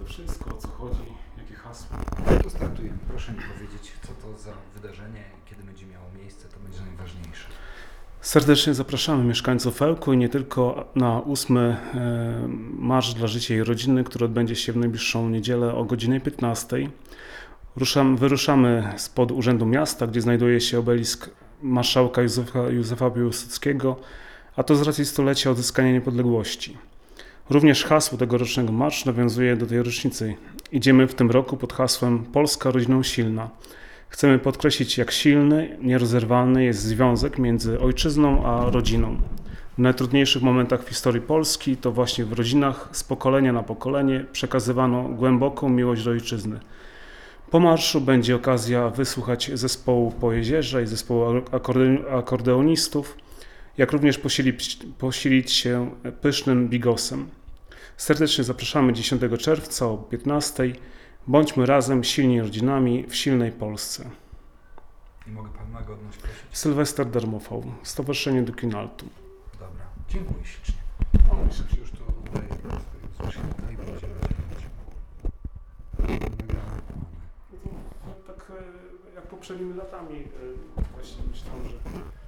to wszystko, o co chodzi, jakie hasło? To startujemy. Proszę mi powiedzieć, co to za wydarzenie i kiedy będzie miało miejsce, to będzie najważniejsze. Serdecznie zapraszamy mieszkańców Ełku i nie tylko na 8 Marsz dla Życia i Rodziny, który odbędzie się w najbliższą niedzielę o godzinie 15. Wyruszamy spod Urzędu Miasta, gdzie znajduje się obelisk marszałka Józefa Piłsudskiego, a to z racji stulecia odzyskania niepodległości. Również hasło tegorocznego marszu nawiązuje do tej rocznicy. Idziemy w tym roku pod hasłem Polska rodziną silna. Chcemy podkreślić, jak silny, nierozerwalny jest związek między ojczyzną a rodziną. W najtrudniejszych momentach w historii Polski to właśnie w rodzinach z pokolenia na pokolenie przekazywano głęboką miłość do ojczyzny. Po marszu będzie okazja wysłuchać zespołu Po Jezierze i zespołu akordeonistów, jak również posilić się pysznym bigosem. Serdecznie zapraszamy 10 czerwca o 15:00. Bądźmy razem silni rodzinami w silnej Polsce. I mogę Pana godność prosić? Sylwester Darmował, Stowarzyszenie Dukinaltum. Dobra, dziękuję ślicznie. Myślę, że już to oddaję swoim słuchaczom i będziemy Tak jak poprzednimi latami właśnie myślałem, że